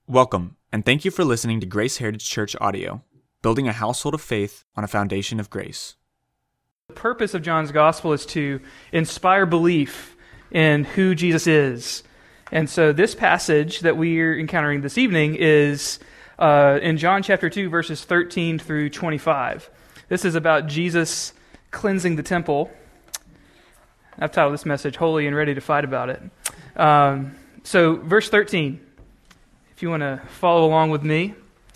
Welcome, and thank you for listening to Grace Heritage Church audio, building a household of faith on a foundation of grace. The purpose of John's Gospel is to inspire belief in who Jesus is. And so this passage that we're encountering this evening is in John chapter 2, verses 13 through 25. This is about Jesus cleansing the temple. I've titled this message, Holy and Ready to Fight About It. So verse 13. If you want to follow along with me,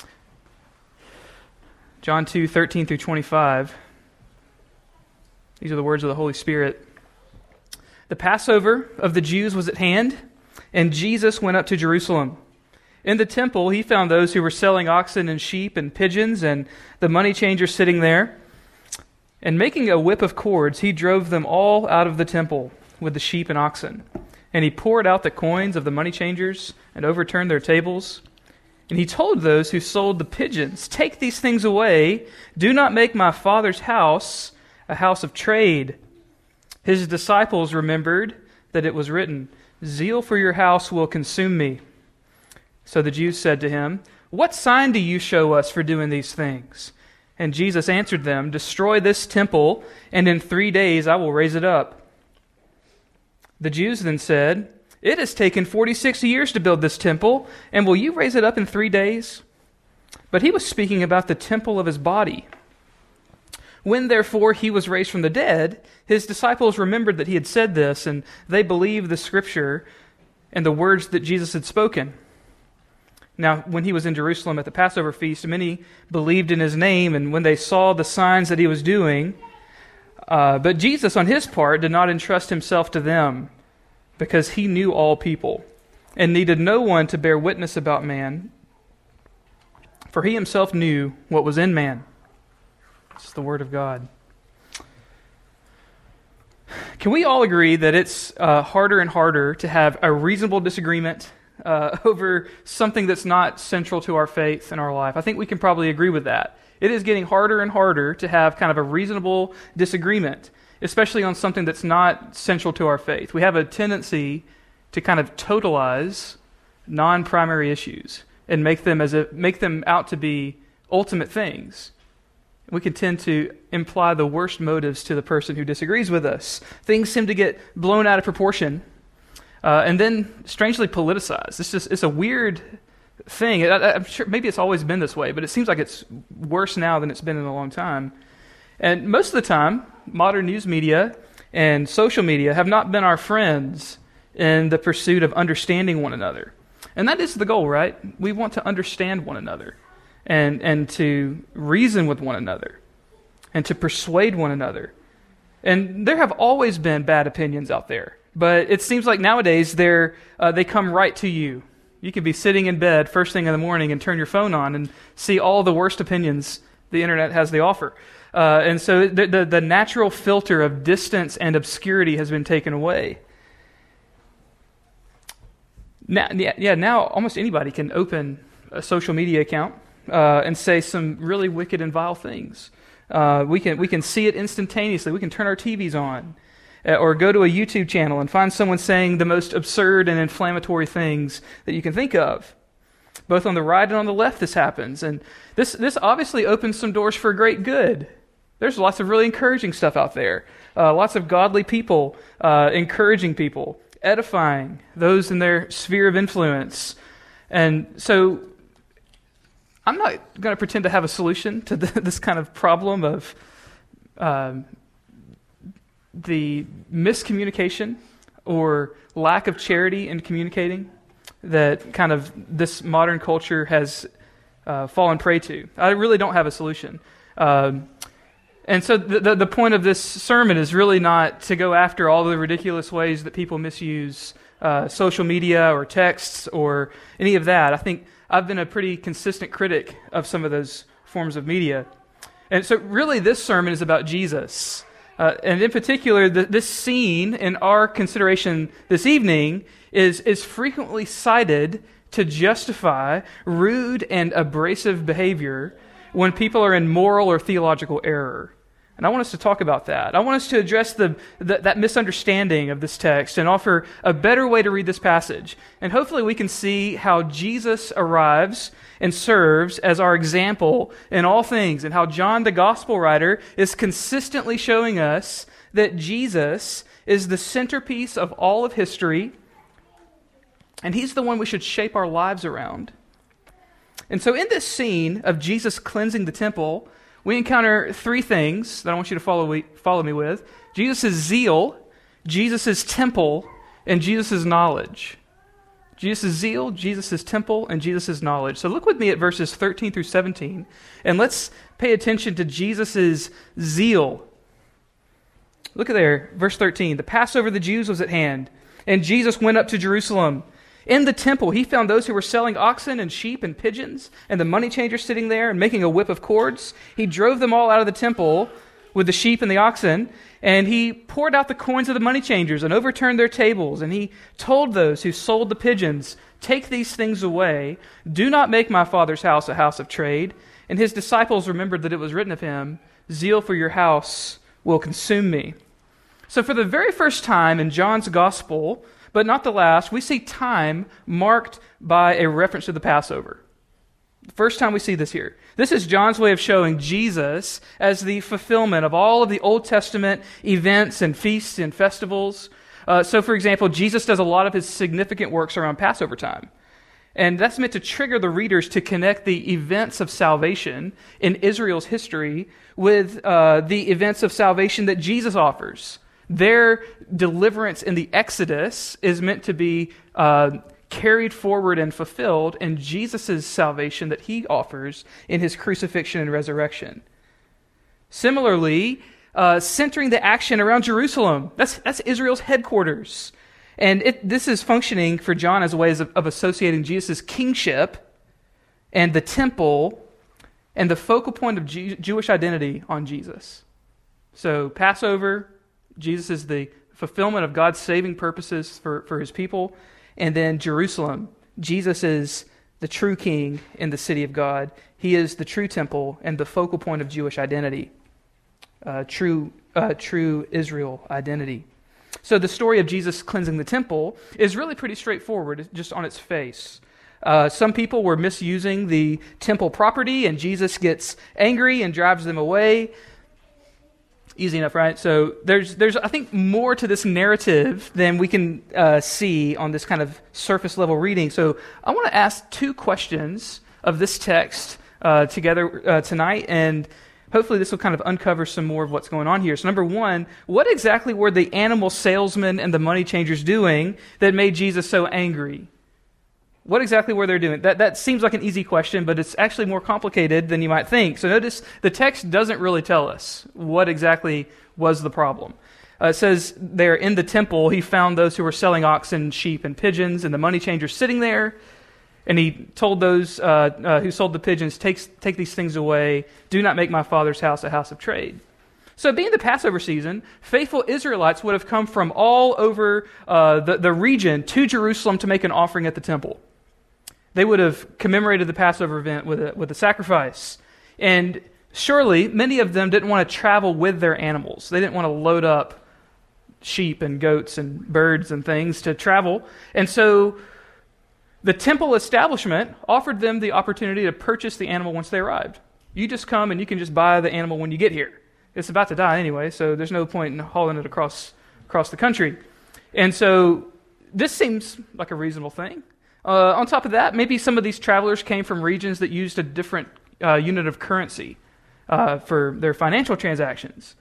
John 2, 13 through 25. These are the words of the Holy Spirit. The Passover of the Jews was at hand, and Jesus went up to Jerusalem. In the temple, he found those who were selling oxen and sheep and pigeons, and the money changers sitting there. And making a whip of cords, he drove them all out of the temple with the sheep and oxen. And he poured out the coins of the money changers and overturned their tables. And he told those who sold the pigeons, "Take these things away. Do not make my Father's house a house of trade." His disciples remembered that it was written, "Zeal for your house will consume me." So the Jews said to him, "What sign do you show us for doing these things?" And Jesus answered them, "Destroy this temple, and in 3 days I will raise it up." The Jews then said, "It has taken 46 years to build this temple, and will you raise it up in 3 days?" But he was speaking about the temple of his body. When therefore he was raised from the dead, his disciples remembered that he had said this, and they believed the scripture and the words that Jesus had spoken. Now, when he was in Jerusalem at the Passover feast, many believed in his name, and when they saw the signs that he was doing, but Jesus, on his part, did not entrust himself to them, because he knew all people, and needed no one to bear witness about man, for he himself knew what was in man. This is the word of God. Can we all agree that it's harder and harder to have a reasonable disagreement over something that's not central to our faith and our life? I think we can probably agree with that. It is getting harder and harder to have kind of a reasonable disagreement, especially on something that's not central to our faith. We have a tendency to kind of totalize non-primary issues and make them out to be ultimate things. We can tend to imply the worst motives to the person who disagrees with us. Things seem to get blown out of proportion and then strangely politicized. It's a weird thing. I'm sure maybe it's always been this way, but it seems like it's worse now than it's been in a long time. And most of the time, modern news media and social media have not been our friends in the pursuit of understanding one another. And that is the goal, right? We want to understand one another and to reason with one another and to persuade one another. And there have always been bad opinions out there, but it seems like nowadays they come right to you. You can be sitting in bed first thing in the morning and turn your phone on and see all the worst opinions the internet has to offer. And so the natural filter of distance and obscurity has been taken away. Now almost anybody can open a social media account and say some really wicked and vile things. We can see it instantaneously. We can turn our TVs on or go to a YouTube channel and find someone saying the most absurd and inflammatory things that you can think of. Both on the right and on the left this happens. And this obviously opens some doors for great good. There's lots of really encouraging stuff out there. Lots of godly people encouraging people, edifying those in their sphere of influence. And so I'm not going to pretend to have a solution to this kind of problem of the miscommunication or lack of charity in communicating that kind of this modern culture has fallen prey to. I really don't have a solution. And so the point of this sermon is really not to go after all the ridiculous ways that people misuse social media or texts or any of that. I think I've been a pretty consistent critic of some of those forms of media. And so really this sermon is about Jesus. And in particular, this scene in our consideration this evening is frequently cited to justify rude and abrasive behavior when people are in moral or theological error. And I want us to talk about that. I want us to address that misunderstanding of this text and offer a better way to read this passage. And hopefully we can see how Jesus arrives and serves as our example in all things, and how John, the gospel writer, is consistently showing us that Jesus is the centerpiece of all of history, and he's the one we should shape our lives around. And so in this scene of Jesus cleansing the temple, we encounter three things that I want you to follow me with: Jesus' zeal, Jesus' temple, and Jesus' knowledge. Jesus' zeal, Jesus' temple, and Jesus' knowledge. So look with me at verses 13 through 17, and let's pay attention to Jesus' zeal. Look at there, verse 13. The Passover of the Jews was at hand, and Jesus went up to Jerusalem. In the temple, he found those who were selling oxen and sheep and pigeons, and the money changers sitting there and making a whip of cords. He drove them all out of the temple with the sheep and the oxen, and he poured out the coins of the money changers and overturned their tables. And he told those who sold the pigeons, "Take these things away. Do not make my Father's house a house of trade." And his disciples remembered that it was written of him, "Zeal for your house will consume me." So for the very first time in John's gospel, but not the last, we see time marked by a reference to the Passover. The first time we see this here. This is John's way of showing Jesus as the fulfillment of all of the Old Testament events and feasts and festivals. So for example, Jesus does a lot of his significant works around Passover time. And that's meant to trigger the readers to connect the events of salvation in Israel's history with the events of salvation that Jesus offers. Their deliverance in the Exodus is meant to be carried forward and fulfilled in Jesus' salvation that he offers in his crucifixion and resurrection. Similarly, centering the action around Jerusalem. That's Israel's headquarters. And this is functioning for John as a way of associating Jesus' kingship and the temple and the focal point of Jewish identity on Jesus. So Passover, Jesus is the fulfillment of God's saving purposes for his people. And then Jerusalem, Jesus is the true king in the city of God. He is the true temple and the focal point of Jewish identity, true Israel identity. So the story of Jesus cleansing the temple is really pretty straightforward, just on its face. Some people were misusing the temple property, and Jesus gets angry and drives them away. Easy enough, right? So there's I think more to this narrative than we can see on this kind of surface level reading. So I want to ask two questions of this text together tonight, and hopefully this will kind of uncover some more of what's going on here. So number one, what exactly were the animal salesmen and the money changers doing that made Jesus so angry? What exactly were they doing? That seems like an easy question, but it's actually more complicated than you might think. So notice the text doesn't really tell us what exactly was the problem. It says there in the temple, he found those who were selling oxen, sheep, and pigeons, and the money changers sitting there. And he told those who sold the pigeons, take these things away. Do not make my Father's house a house of trade. So being the Passover season, faithful Israelites would have come from all over the region to Jerusalem to make an offering at the temple. They would have commemorated the Passover event with a sacrifice. And surely, many of them didn't want to travel with their animals. They didn't want to load up sheep and goats and birds and things to travel. And so the temple establishment offered them the opportunity to purchase the animal once they arrived. You just come and you can just buy the animal when you get here. It's about to die anyway, so there's no point in hauling it across the country. And so this seems like a reasonable thing. On top of that, maybe some of these travelers came from regions that used a different unit of currency for their financial transactions.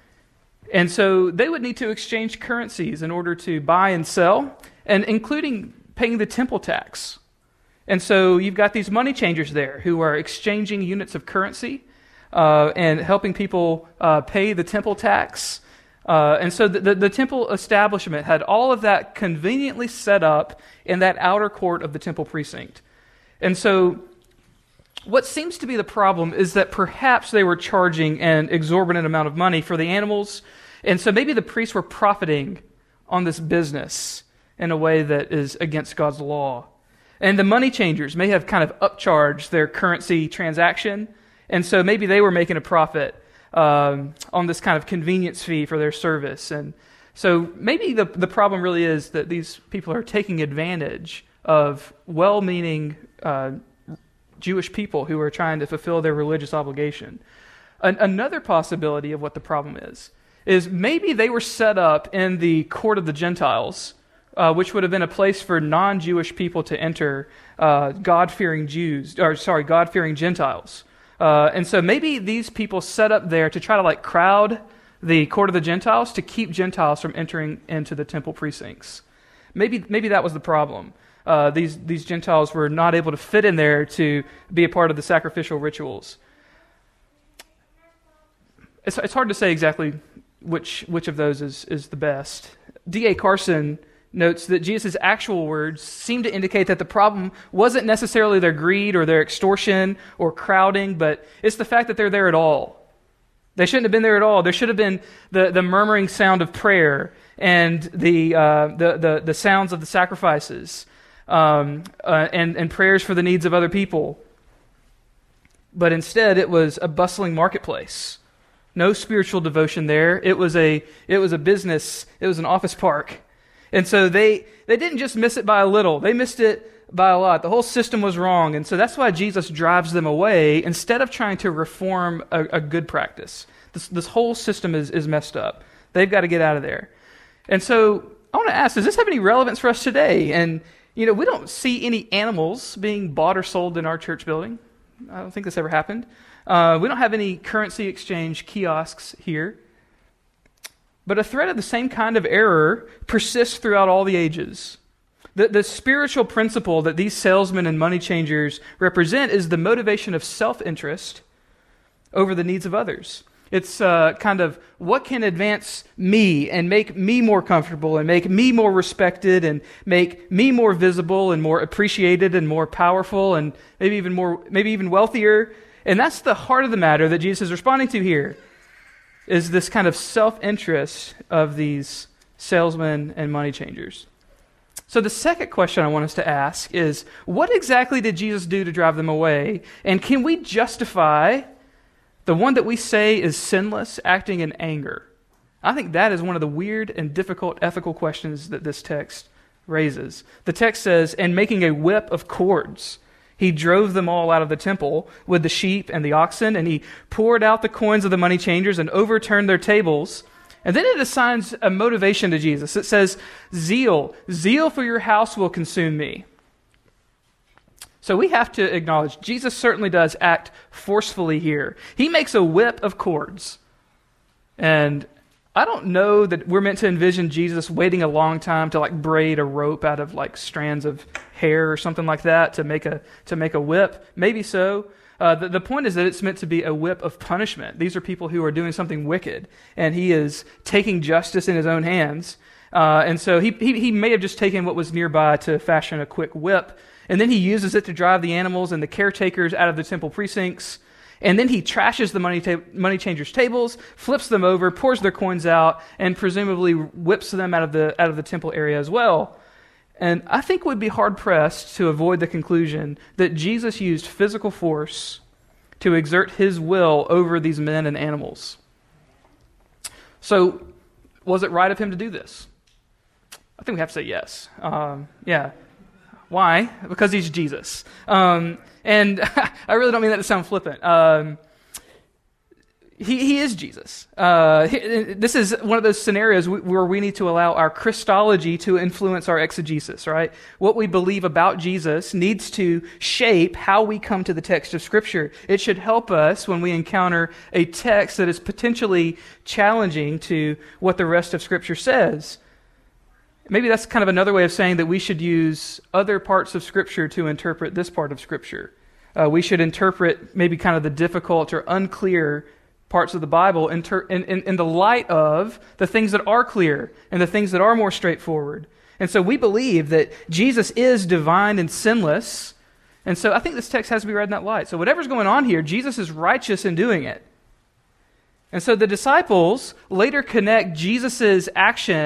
And so they would need to exchange currencies in order to buy and sell, and including paying the temple tax. And so you've got these money changers there who are exchanging units of currency and helping people pay the temple tax. And so the temple establishment had all of that conveniently set up in that outer court of the temple precinct. And so what seems to be the problem is that perhaps they were charging an exorbitant amount of money for the animals, and so maybe the priests were profiting on this business in a way that is against God's law. And the money changers may have kind of upcharged their currency transaction, and so maybe they were making a profit on this kind of convenience fee for their service. And so maybe the problem really is that these people are taking advantage of well-meaning Jewish people who are trying to fulfill their religious obligation. Another possibility of what the problem is maybe they were set up in the court of the Gentiles, which would have been a place for non-Jewish people to enter, God-fearing Gentiles. And so maybe these people set up there to try to crowd the court of the Gentiles to keep Gentiles from entering into the temple precincts. Maybe that was the problem. These Gentiles were not able to fit in there to be a part of the sacrificial rituals. It's hard to say exactly which of those is the best. D.A. Carson notes that Jesus' actual words seem to indicate that the problem wasn't necessarily their greed or their extortion or crowding, but it's the fact that they're there at all. They shouldn't have been there at all. There should have been the murmuring sound of prayer and the sounds of the sacrifices and prayers for the needs of other people. But instead, it was a bustling marketplace. No spiritual devotion there. It was a business. It was an office park. And so they didn't just miss it by a little. They missed it by a lot. The whole system was wrong. And so that's why Jesus drives them away instead of trying to reform a good practice. This whole system is messed up. They've got to get out of there. And so I want to ask, does this have any relevance for us today? And, we don't see any animals being bought or sold in our church building. I don't think this ever happened. We don't have any currency exchange kiosks here. But a thread of the same kind of error persists throughout all the ages. The spiritual principle that these salesmen and money changers represent is the motivation of self-interest over the needs of others. It's kind of what can advance me and make me more comfortable and make me more respected and make me more visible and more appreciated and more powerful and maybe even wealthier. And that's the heart of the matter that Jesus is responding to here, is this kind of self-interest of these salesmen and money changers. So the second question I want us to ask is, what exactly did Jesus do to drive them away? And can we justify the one that we say is sinless acting in anger? I think that is one of the weird and difficult ethical questions that this text raises. The text says, and making a whip of cords, he drove them all out of the temple with the sheep and the oxen, and he poured out the coins of the money changers and overturned their tables. And then it assigns a motivation to Jesus. It says, zeal for your house will consume me. So we have to acknowledge Jesus certainly does act forcefully here. He makes a whip of cords. And I don't know that we're meant to envision Jesus waiting a long time to braid a rope out of strands of hair or something like that to make a whip. Maybe so. The point is that it's meant to be a whip of punishment. These are people who are doing something wicked, and he is taking justice in his own hands. And so he may have just taken what was nearby to fashion a quick whip, and then he uses it to drive the animals and the caretakers out of the temple precincts. And then he trashes the money changers' tables, flips them over, pours their coins out, and presumably whips them out of the temple area as well. And I think we'd be hard-pressed to avoid the conclusion that Jesus used physical force to exert his will over these men and animals. So, was it right of him to do this? I think we have to say yes. Yeah. Why? Because he's Jesus. And I really don't mean that to sound flippant. He is Jesus. This is one of those scenarios where we need to allow our Christology to influence our exegesis, right? What we believe about Jesus needs to shape how we come to the text of Scripture. It should help us when we encounter a text that is potentially challenging to what the rest of Scripture says. Maybe that's kind of another way of saying that we should use other parts of Scripture to interpret this part of Scripture. We should interpret maybe kind of the difficult or unclear parts of the Bible in the light of the things that are clear and the things that are more straightforward. And so we believe that Jesus is divine and sinless. And so I think this text has to be read in that light. So whatever's going on here, Jesus is righteous in doing it. And so the disciples later connect Jesus' action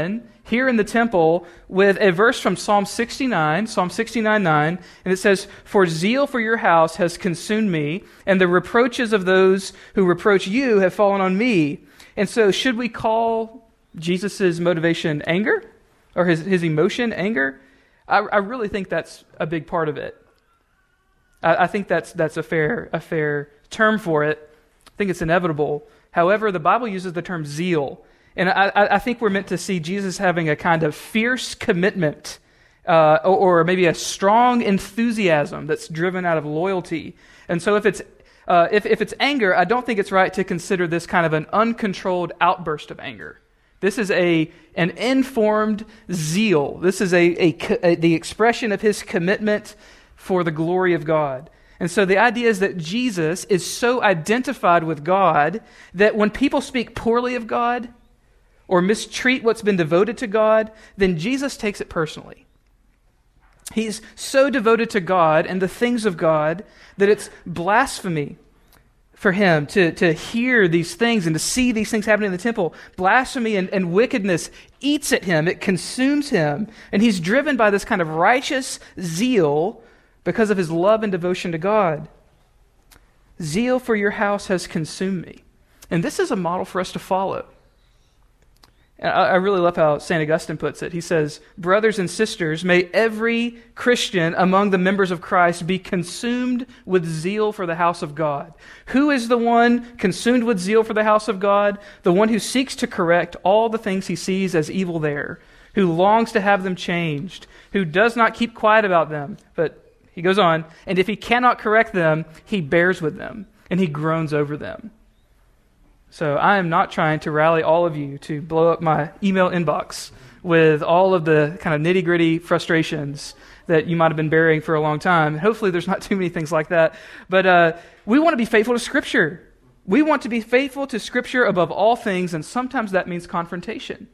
here in the temple with a verse from Psalm 69:9, and it says, "For zeal for your house has consumed me, and the reproaches of those who reproach you have fallen on me." And so should we call Jesus' motivation anger? Or his emotion anger? I really think that's a big part of it. I think that's a fair term for it. I think it's inevitable. However, the Bible uses the term zeal. And I think we're meant to see Jesus having a kind of fierce commitment or maybe a strong enthusiasm that's driven out of loyalty. And so if it's anger, I don't think it's right to consider this kind of an uncontrolled outburst of anger. This is an informed zeal. This is the expression of his commitment for the glory of God. And so the idea is that Jesus is so identified with God that when people speak poorly of God or mistreat what's been devoted to God, then Jesus takes it personally. He's so devoted to God and the things of God that it's blasphemy for him to hear these things and to see these things happening in the temple. Blasphemy and wickedness eats at him. It consumes him. And he's driven by this kind of righteous zeal because of his love and devotion to God. Zeal for your house has consumed me. And this is a model for us to follow. I really love how St. Augustine puts it. He says, "Brothers and sisters, may every Christian among the members of Christ be consumed with zeal for the house of God." Who is the one consumed with zeal for the house of God? The one who seeks to correct all the things he sees as evil there, who longs to have them changed, who does not keep quiet about them. But he goes on, "And if he cannot correct them, he bears with them, and he groans over them." So I am not trying to rally all of you to blow up my email inbox with all of the kind of nitty-gritty frustrations that you might have been burying for a long time. Hopefully there's not too many things like that. But we want to be faithful to Scripture. We want to be faithful to Scripture above all things, and sometimes that means confrontation.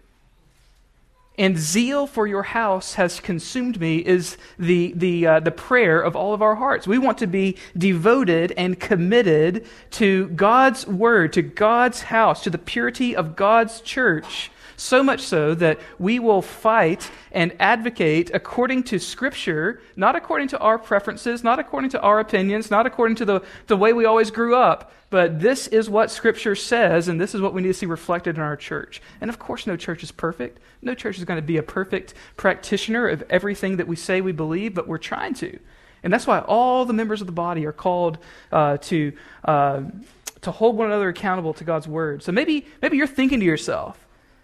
And zeal for your house has consumed me is the prayer of all of our hearts. We want to be devoted and committed to God's word, to God's house, to the purity of God's church, so much so that we will fight and advocate according to Scripture, not according to our preferences, not according to our opinions, not according to the way we always grew up, but this is what Scripture says, and this is what we need to see reflected in our church. And of course, no church is perfect. No church is going to be a perfect practitioner of everything that we say we believe, but we're trying to. And that's why all the members of the body are called to hold one another accountable to God's word. So maybe you're thinking to yourself,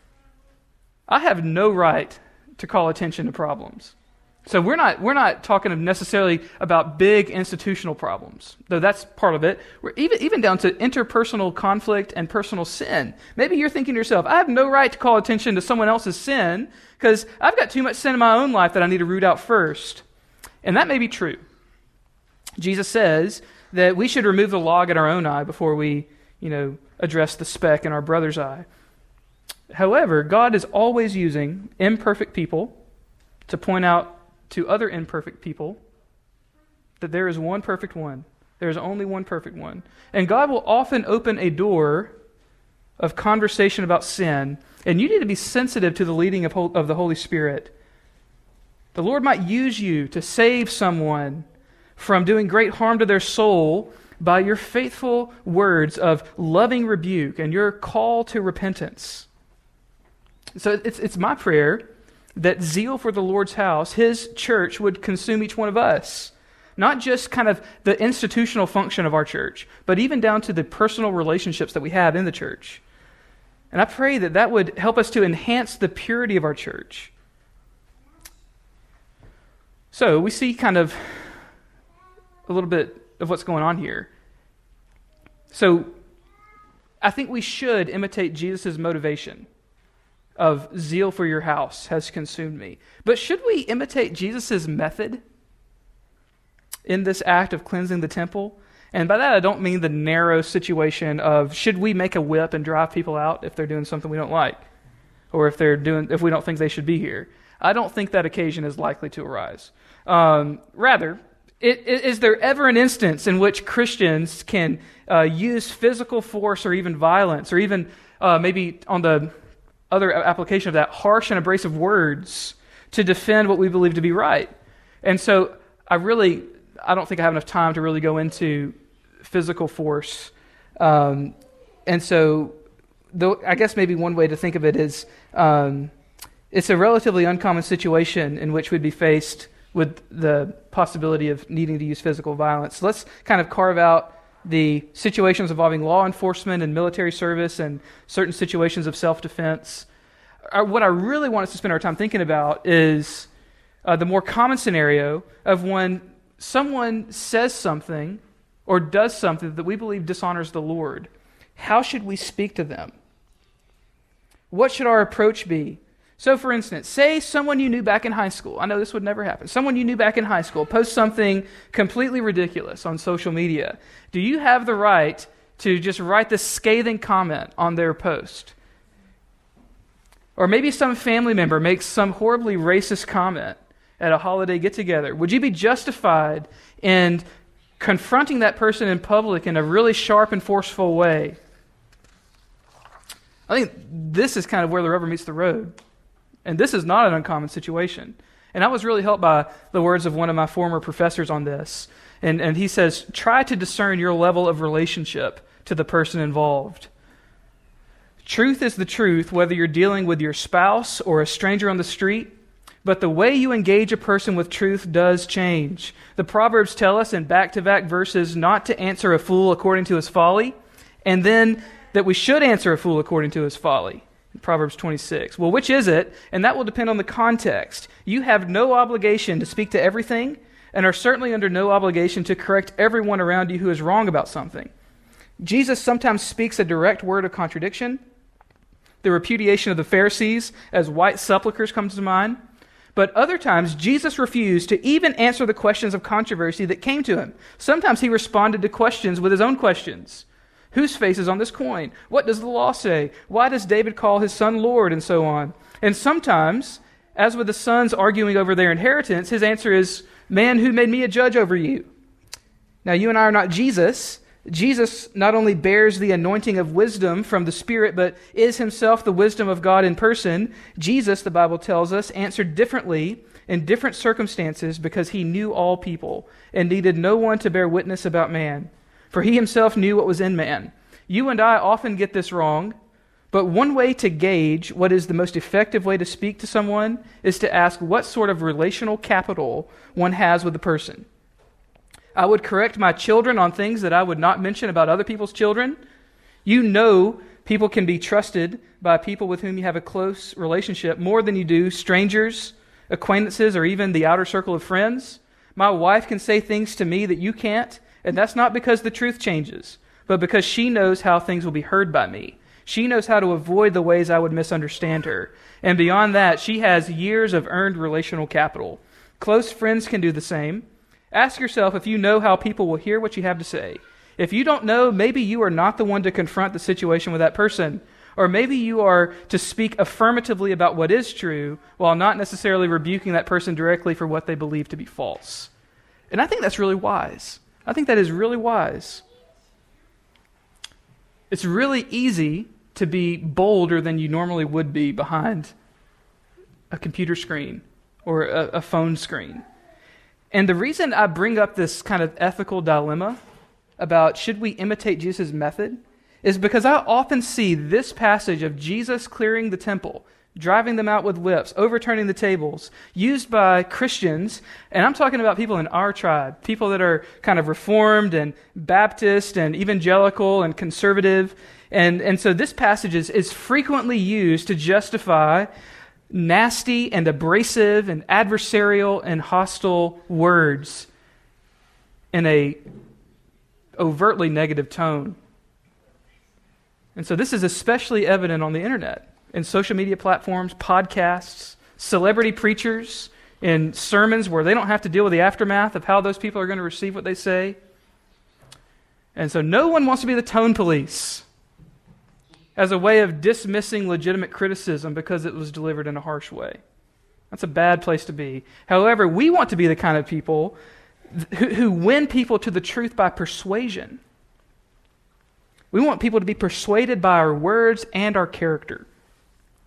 I have no right to call attention to problems. So we're not talking necessarily about big institutional problems, though that's part of it. We're even down to interpersonal conflict and personal sin. Maybe you're thinking to yourself, I have no right to call attention to someone else's sin because I've got too much sin in my own life that I need to root out first. And that may be true. Jesus says that we should remove the log in our own eye before we, address the speck in our brother's eye. However, God is always using imperfect people to point out to other imperfect people that there is one perfect one. There is only one perfect one. And God will often open a door of conversation about sin, and you need to be sensitive to the leading of the Holy Spirit. The Lord might use you to save someone from doing great harm to their soul by your faithful words of loving rebuke and your call to repentance. So it's my prayer that zeal for the Lord's house, His church, would consume each one of us. Not just kind of the institutional function of our church, but even down to the personal relationships that we have in the church. And I pray that would help us to enhance the purity of our church. So we see kind of a little bit of what's going on here. So I think we should imitate Jesus' motivation of zeal for your house has consumed me. But should we imitate Jesus' method in this act of cleansing the temple? And by that I don't mean the narrow situation of should we make a whip and drive people out if they're doing something we don't like, or if we don't think they should be here. I don't think that occasion is likely to arise. Rather, is there ever an instance in which Christians can use physical force or even violence, or even maybe on the other application of that, harsh and abrasive words to defend what we believe to be right. And so I don't think I have enough time to really go into physical force. And so I guess maybe one way to think of it is it's a relatively uncommon situation in which we'd be faced with the possibility of needing to use physical violence. So let's kind of carve out the situations involving law enforcement and military service and certain situations of self-defense. What I really want us to spend our time thinking about is the more common scenario of when someone says something or does something that we believe dishonors the Lord. How should we speak to them? What should our approach be? So, for instance, say someone you knew back in high school. I know this would never happen. Someone you knew back in high school posts something completely ridiculous on social media. Do you have the right to just write this scathing comment on their post? Or maybe some family member makes some horribly racist comment at a holiday get-together. Would you be justified in confronting that person in public in a really sharp and forceful way? I think this is kind of where the rubber meets the road. And this is not an uncommon situation. And I was really helped by the words of one of my former professors on this. And he says, try to discern your level of relationship to the person involved. Truth is the truth, whether you're dealing with your spouse or a stranger on the street. But the way you engage a person with truth does change. The Proverbs tell us in back-to-back verses not to answer a fool according to his folly, and then that we should answer a fool according to his folly. Proverbs 26. Well, which is it? And that will depend on the context. You have no obligation to speak to everything and are certainly under no obligation to correct everyone around you who is wrong about something. Jesus sometimes speaks a direct word of contradiction. The repudiation of the Pharisees as white sepulchres comes to mind. But other times, Jesus refused to even answer the questions of controversy that came to him. Sometimes he responded to questions with his own questions. Whose face is on this coin? What does the law say? Why does David call his son Lord? And so on. And sometimes, as with the sons arguing over their inheritance, his answer is, man, who made me a judge over you? Now, you and I are not Jesus. Jesus not only bears the anointing of wisdom from the Spirit, but is himself the wisdom of God in person. Jesus, the Bible tells us, answered differently in different circumstances because he knew all people and needed no one to bear witness about man. For he himself knew what was in man. You and I often get this wrong, but one way to gauge what is the most effective way to speak to someone is to ask what sort of relational capital one has with the person. I would correct my children on things that I would not mention about other people's children. You know people can be trusted by people with whom you have a close relationship more than you do strangers, acquaintances, or even the outer circle of friends. My wife can say things to me that you can't. And that's not because the truth changes, but because she knows how things will be heard by me. She knows how to avoid the ways I would misunderstand her. And beyond that, she has years of earned relational capital. Close friends can do the same. Ask yourself if you know how people will hear what you have to say. If you don't know, maybe you are not the one to confront the situation with that person. Or maybe you are to speak affirmatively about what is true while not necessarily rebuking that person directly for what they believe to be false. And I think that's really wise. I think that is really wise. It's really easy to be bolder than you normally would be behind a computer screen or a phone screen. And the reason I bring up this kind of ethical dilemma about should we imitate Jesus' method is because I often see this passage of Jesus clearing the temple, driving them out with whips, overturning the tables, used by Christians, and I'm talking about people in our tribe, people that are kind of Reformed and Baptist and evangelical and conservative. And so this passage is frequently used to justify nasty and abrasive and adversarial and hostile words in a overtly negative tone. And so this is especially evident on the internet. In social media platforms, podcasts, celebrity preachers, in sermons where they don't have to deal with the aftermath of how those people are going to receive what they say. And so no one wants to be the tone police as a way of dismissing legitimate criticism because it was delivered in a harsh way. That's a bad place to be. However, we want to be the kind of people who win people to the truth by persuasion. We want people to be persuaded by our words and our character.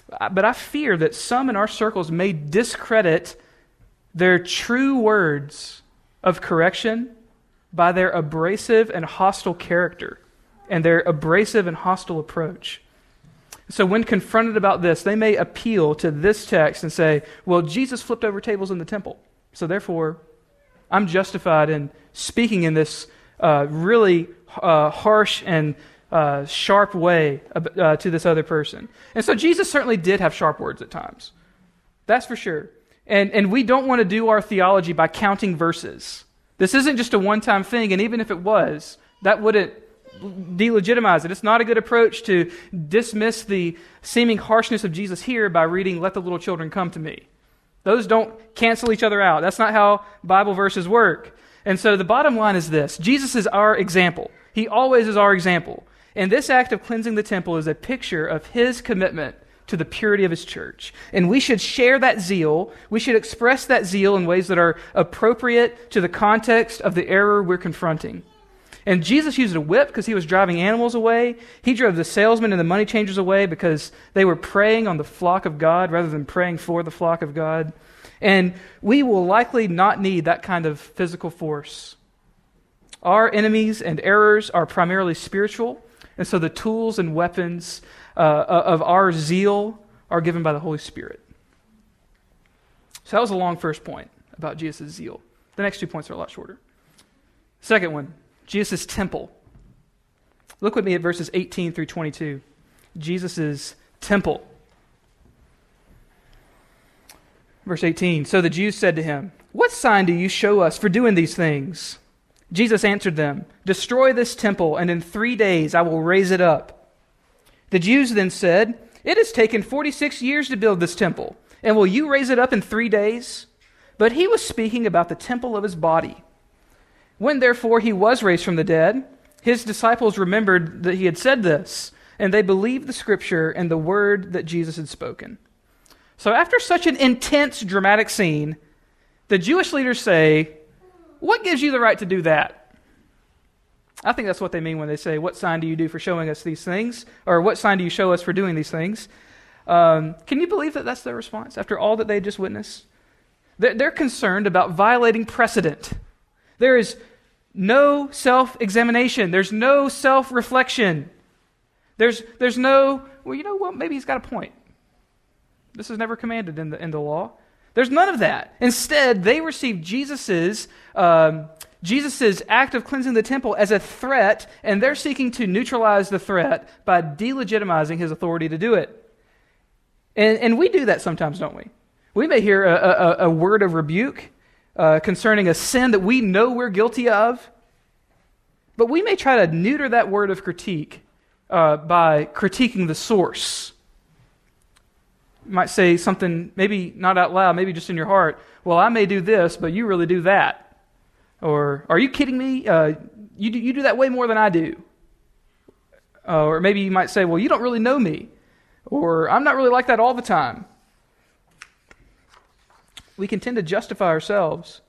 But I fear that some in our circles may discredit their true words of correction by their abrasive and hostile character and their abrasive and hostile approach. So when confronted about this, they may appeal to this text and say, well, Jesus flipped over tables in the temple, so therefore I'm justified in speaking in this really harsh and sharp way to this other person. And so Jesus certainly did have sharp words at times. That's for sure. And we don't want to do our theology by counting verses. This isn't just a one-time thing, and even if it was, that wouldn't delegitimize it. It's not a good approach to dismiss the seeming harshness of Jesus here by reading, "Let the little children come to me." Those don't cancel each other out. That's not how Bible verses work. And so the bottom line is this: Jesus is our example. He always is our example. And this act of cleansing the temple is a picture of his commitment to the purity of his church. And we should share that zeal. We should express that zeal in ways that are appropriate to the context of the error we're confronting. And Jesus used a whip because he was driving animals away. He drove the salesmen and the money changers away because they were preying on the flock of God rather than praying for the flock of God. And we will likely not need that kind of physical force. Our enemies and errors are primarily spiritual, and so the tools and weapons of our zeal are given by the Holy Spirit. So that was a long first point about Jesus' zeal. The next 2 points are a lot shorter. Second one, Jesus' temple. Look with me at verses 18 through 22. Jesus' temple. Verse 18, "So the Jews said to him, 'What sign do you show us for doing these things?' Jesus answered them, 'Destroy this temple, and in 3 days I will raise it up.' The Jews then said, 'It has taken 46 years to build this temple, and will you raise it up in 3 days?' But he was speaking about the temple of his body. When therefore he was raised from the dead, his disciples remembered that he had said this, and they believed the scripture and the word that Jesus had spoken." So after such an intense, dramatic scene, the Jewish leaders say, "What gives you the right to do that?" I think that's what they mean when they say, "What sign do you do for showing us these things?" Or "What sign do you show us for doing these things?" Can you believe that that's their response after all that they just witnessed? They're concerned about violating precedent. There is no self-examination. There's no self-reflection. There's no, well, you know what, maybe he's got a point. This is never commanded in the law. There's none of that. Instead, they receive Jesus's act of cleansing the temple as a threat, and they're seeking to neutralize the threat by delegitimizing his authority to do it. And we do that sometimes, don't we? We may hear a word of rebuke concerning a sin that we know we're guilty of, but we may try to neuter that word of critique by critiquing the source. You might say something, maybe not out loud, maybe just in your heart, "Well, I may do this, but you really do that." Or, "Are you kidding me? You do that way more than I do." Or maybe you might say, "Well, you don't really know me." Or, "I'm not really like that all the time." We can tend to justify ourselves.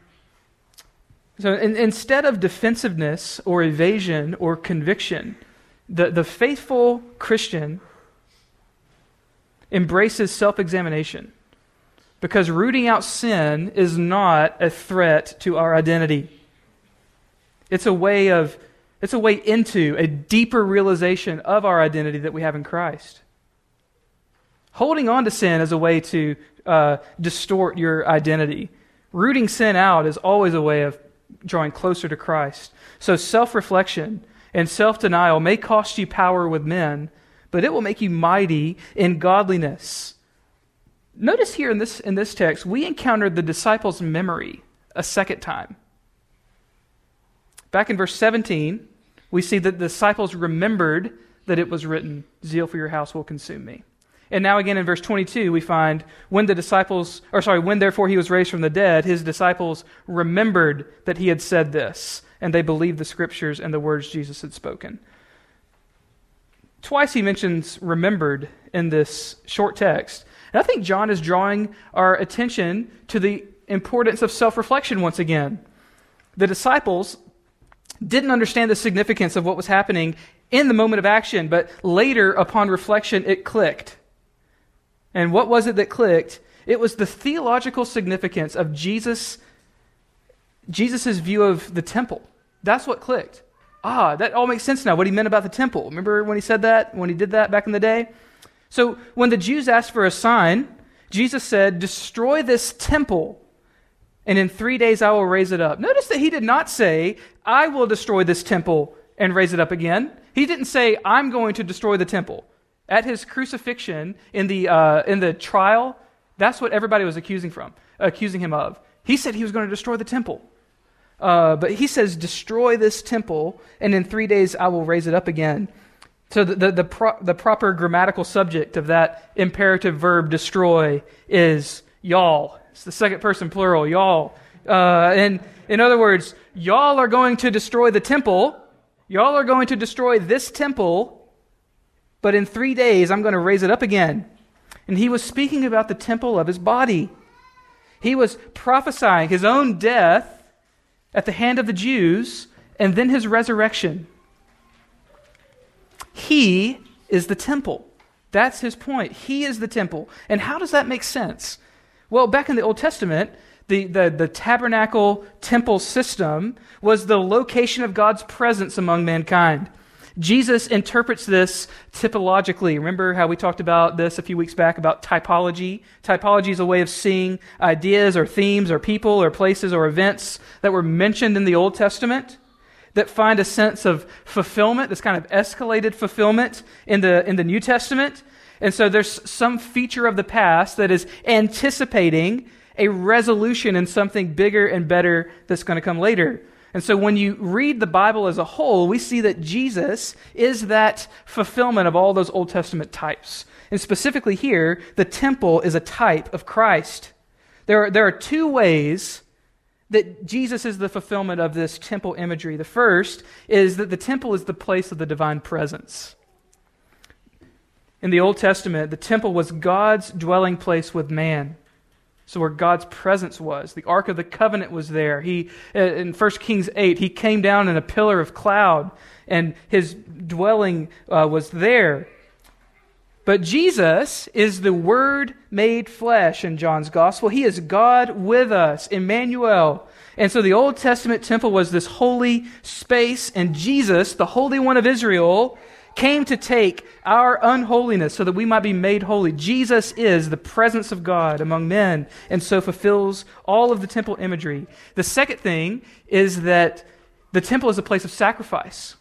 So instead of defensiveness or evasion or conviction, the faithful Christian embraces self-examination, because rooting out sin is not a threat to our identity. It's a way into a deeper realization of our identity that we have in Christ. Holding on to sin is a way to distort your identity. Rooting sin out is always a way of drawing closer to Christ. So self-reflection and self-denial may cost you power with men, but it will make you mighty in godliness. Notice here in this text, we encountered the disciples' memory a second time. Back in verse 17, we see that the disciples remembered that it was written, "Zeal for your house will consume me." And now again in verse 22, we find when therefore he was raised from the dead, his disciples remembered that he had said this, and they believed the scriptures and the words Jesus had spoken. Twice he mentions remembered in this short text. And I think John is drawing our attention to the importance of self-reflection once again. The disciples didn't understand the significance of what was happening in the moment of action, but later, upon reflection, it clicked. And what was it that clicked? It was the theological significance of Jesus' view of the temple. That's what clicked. That all makes sense now, what he meant about the temple. Remember when he said that, when he did that back in the day? So when the Jews asked for a sign, Jesus said, destroy this temple, and in 3 days I will raise it up. Notice that he did not say, I will destroy this temple and raise it up again. He didn't say, I'm going to destroy the temple. At his crucifixion, in the trial, that's what everybody was accusing him of. He said he was going to destroy the temple. But he says, destroy this temple, and in 3 days I will raise it up again. So the proper grammatical subject of that imperative verb, destroy, is y'all. It's the second person plural, y'all. And in other words, y'all are going to destroy the temple. Y'all are going to destroy this temple, but in 3 days I'm going to raise it up again. And he was speaking about the temple of his body. He was prophesying his own death at the hand of the Jews, and then his resurrection. He is the temple. That's his point. He is the temple. And how does that make sense? Well, back in the Old Testament, the tabernacle temple system was the location of God's presence among mankind. Jesus interprets this typologically. Remember how we talked about this a few weeks back about typology? Typology is a way of seeing ideas or themes or people or places or events that were mentioned in the Old Testament that find a sense of fulfillment, this kind of escalated fulfillment in the New Testament. And so there's some feature of the past that is anticipating a resolution in something bigger and better that's going to come later. And so when you read the Bible as a whole, we see that Jesus is that fulfillment of all those Old Testament types. And specifically here, the temple is a type of Christ. There are two ways that Jesus is the fulfillment of this temple imagery. The first is that the temple is the place of the divine presence. In the Old Testament, the temple was God's dwelling place with man. So where God's presence was. The Ark of the Covenant was there. In 1 Kings 8, he came down in a pillar of cloud, and his dwelling was there. But Jesus is the Word made flesh in John's Gospel. He is God with us, Emmanuel. And so the Old Testament temple was this holy space, and Jesus, the Holy One of Israel, came to take our unholiness so that we might be made holy. Jesus is the presence of God among men, and so fulfills all of the temple imagery. The second thing is that the temple is a place of sacrifice.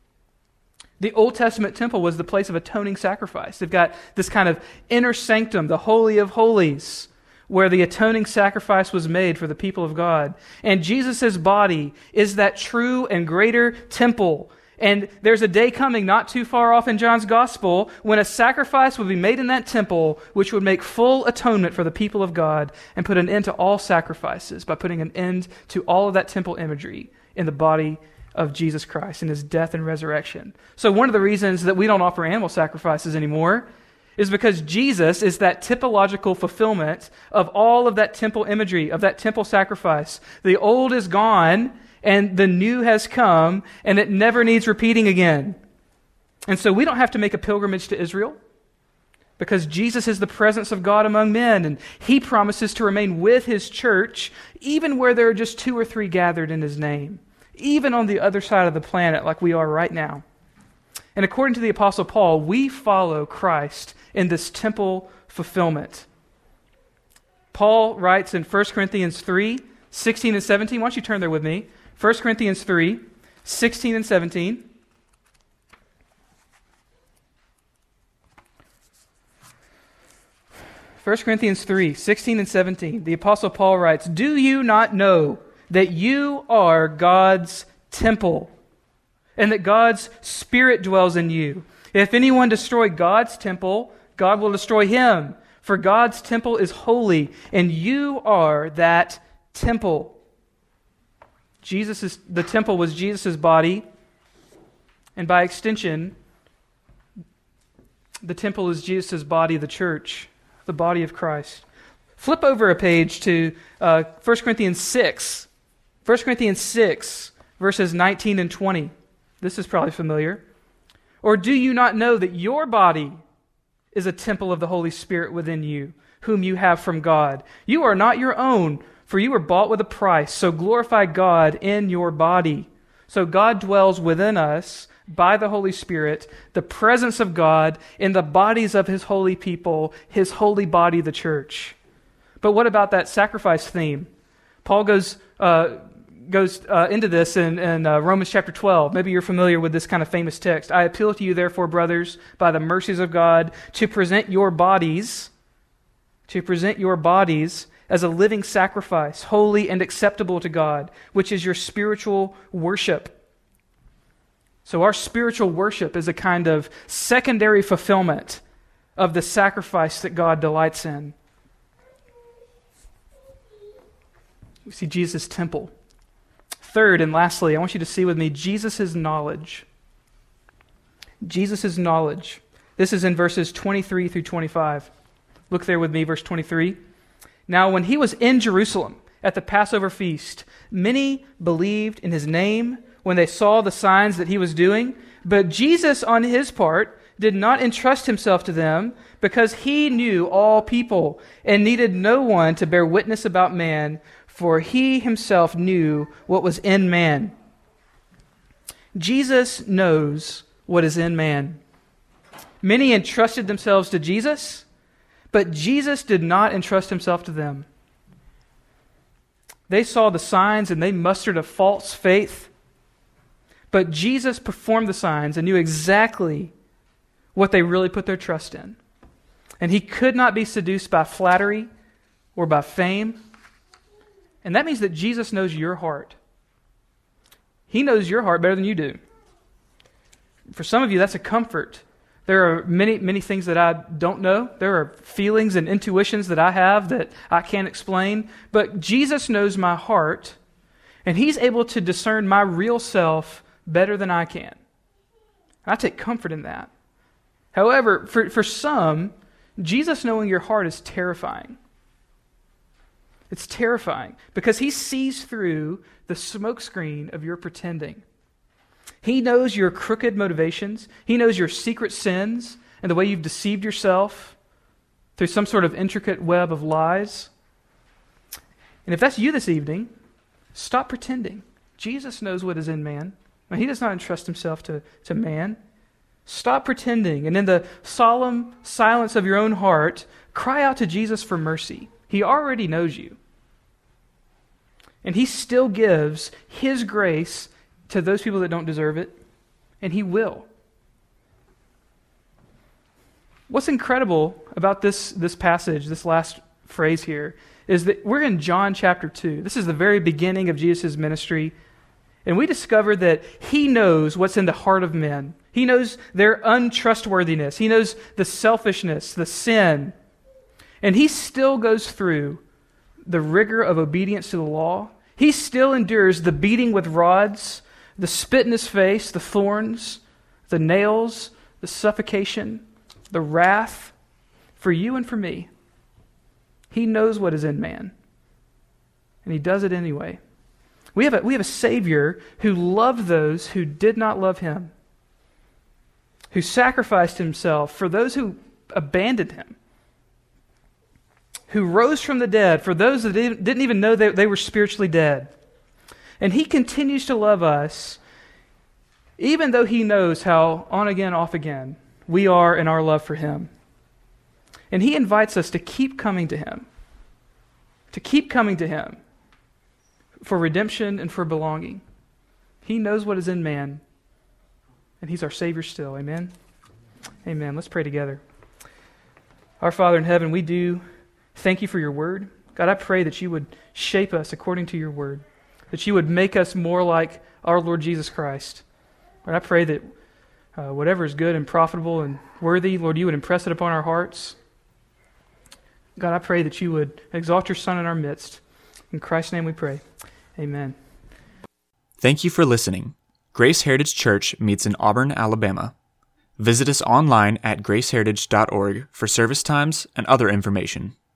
The Old Testament temple was the place of atoning sacrifice. They've got this kind of inner sanctum, the Holy of Holies, where the atoning sacrifice was made for the people of God. And Jesus' body is that true and greater temple. And there's a day coming not too far off in John's Gospel when a sacrifice will be made in that temple which would make full atonement for the people of God and put an end to all sacrifices by putting an end to all of that temple imagery in the body of Jesus Christ in his death and resurrection. So one of the reasons that we don't offer animal sacrifices anymore is because Jesus is that typological fulfillment of all of that temple imagery, of that temple sacrifice. The old is gone, and the new has come, and it never needs repeating again. And so we don't have to make a pilgrimage to Israel because Jesus is the presence of God among men, and he promises to remain with his church even where there are just 2 or 3 gathered in his name, even on the other side of the planet like we are right now. And according to the Apostle Paul, we follow Christ in this temple fulfillment. Paul writes in 1 Corinthians 3, 16 and 17. Why don't you turn there with me? 1 Corinthians 3, 16 and 17. First Corinthians 3, 16 and 17. The Apostle Paul writes, "Do you not know that you are God's temple, and that God's Spirit dwells in you? If anyone destroy God's temple, God will destroy him. For God's temple is holy, and you are that temple." The temple was Jesus' body, and by extension, the temple is Jesus' body, the church, the body of Christ. Flip over a page to 1 Corinthians 6. 1 Corinthians 6, verses 19 and 20. This is probably familiar. "Or do you not know that your body is a temple of the Holy Spirit within you, whom you have from God. You are not your own, for you were bought with a price, so glorify God in your body. So God dwells within us by the Holy Spirit, the presence of God in the bodies of His holy people, His holy body, the church. But what about that sacrifice theme? Paul goes into this in Romans chapter 12. Maybe you're familiar with this kind of famous text. I appeal to you, therefore, brothers, by the mercies of God, to present your bodies as a living sacrifice, holy and acceptable to God, which is your spiritual worship. So our spiritual worship is a kind of secondary fulfillment of the sacrifice that God delights in. We see Jesus' temple. Third and lastly, I want you to see with me Jesus' knowledge. Jesus' knowledge. This is in verses 23 through 25. Look there with me, verse 23. Now, when he was in Jerusalem at the Passover feast, many believed in his name when they saw the signs that he was doing. But Jesus, on his part, did not entrust himself to them because he knew all people and needed no one to bear witness about man, for he himself knew what was in man. Jesus knows what is in man. Many entrusted themselves to Jesus, but Jesus did not entrust himself to them. They saw the signs and they mustered a false faith, but Jesus performed the signs and knew exactly what they really put their trust in. And he could not be seduced by flattery or by fame. And that means that Jesus knows your heart. He knows your heart better than you do. For some of you, that's a comfort. There are many things that I don't know. There are feelings and intuitions that I have that I can't explain. But Jesus knows my heart, and he's able to discern my real self better than I can. I take comfort in that. However, for some, Jesus knowing your heart is terrifying. It's terrifying because he sees through the smokescreen of your pretending. He knows your crooked motivations. He knows your secret sins and the way you've deceived yourself through some sort of intricate web of lies. And if that's you this evening, stop pretending. Jesus knows what is in man. He does not entrust himself to man. Stop pretending, and in the solemn silence of your own heart, cry out to Jesus for mercy. He already knows you. And he still gives his grace to those people that don't deserve it, and he will. What's incredible about this passage, this last phrase here, is that we're in John chapter 2. This is the very beginning of Jesus' ministry, and we discover that he knows what's in the heart of men. He knows their untrustworthiness. He knows the selfishness, the sin, and he still goes through the rigor of obedience to the law. He still endures the beating with rods, the spit in his face, the thorns, the nails, the suffocation, the wrath for you and for me. He knows what is in man, and he does it anyway. We have a Savior who loved those who did not love him, who sacrificed himself for those who abandoned him, who rose from the dead for those that didn't even know they were spiritually dead. And he continues to love us, even though he knows how on again, off again we are in our love for him. And he invites us to keep coming to him, for redemption and for belonging. He knows what is in man, and he's our Savior still. Amen? Amen. Let's pray together. Our Father in heaven, we do thank you for your word. God, I pray that you would shape us according to your word, that you would make us more like our Lord Jesus Christ. Lord, I pray that whatever is good and profitable and worthy, Lord, you would impress it upon our hearts. God, I pray that you would exalt your Son in our midst. In Christ's name we pray. Amen. Thank you for listening. Grace Heritage Church meets in Auburn, Alabama. Visit us online at graceheritage.org for service times and other information.